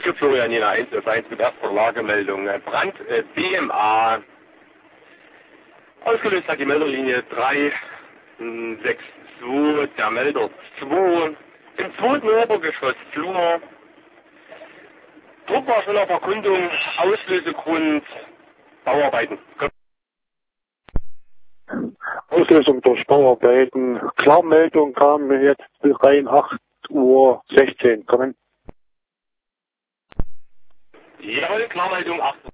für Florian Jena 1 auf 1 mit erster Lagemeldung. Brand BMA. Ausgelöst hat die Melderlinie 362, der Melder 2. Im zweiten Obergeschoss Flur. Druck war schon auf Erkundung, Auslösegrund, Bauarbeiten. Auslösung durch Bauarbeiten. Klarmeldung kam jetzt rein 8:16 Uhr. Kommen. Jawohl, Klarmeldung 8 Uhr.